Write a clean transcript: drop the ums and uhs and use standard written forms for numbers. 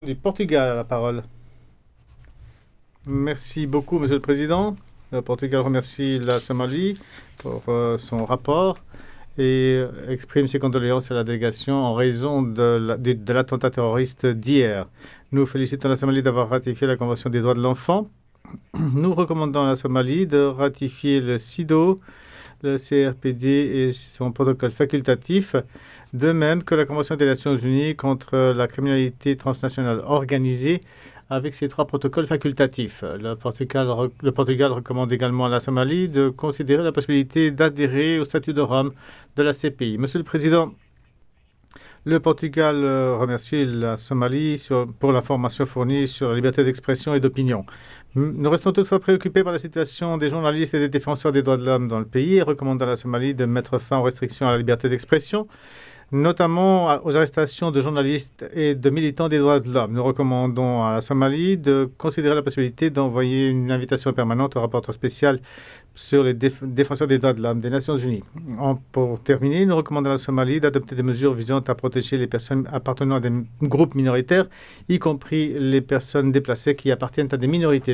Du Portugal à la parole. Merci beaucoup, Monsieur le Président. Le Portugal remercie la Somalie pour son rapport et exprime ses condoléances à la délégation en raison de l'attentat terroriste d'hier. Nous félicitons la Somalie d'avoir ratifié la Convention des droits de l'enfant. Nous recommandons à la Somalie de ratifier le CIDO, le CRPD et son protocole facultatif, de même que la Convention des Nations Unies contre la criminalité transnationale organisée avec ses 3 protocoles facultatifs. Le Portugal recommande également à la Somalie de considérer la possibilité d'adhérer au statut de Rome de la CPI. Monsieur le Président, le Portugal remercie la Somalie pour l'information fournie sur la liberté d'expression et d'opinion. Nous restons toutefois préoccupés par la situation des journalistes et des défenseurs des droits de l'homme dans le pays et recommandons à la Somalie de mettre fin aux restrictions à la liberté d'expression, notamment aux arrestations de journalistes et de militants des droits de l'homme. Nous recommandons à la Somalie de considérer la possibilité d'envoyer une invitation permanente au rapporteur spécial sur les défenseurs des droits de l'homme des Nations Unies. Pour terminer, nous recommandons à la Somalie d'adopter des mesures visant à protéger les personnes appartenant à des groupes minoritaires, y compris les personnes déplacées qui appartiennent à des minorités.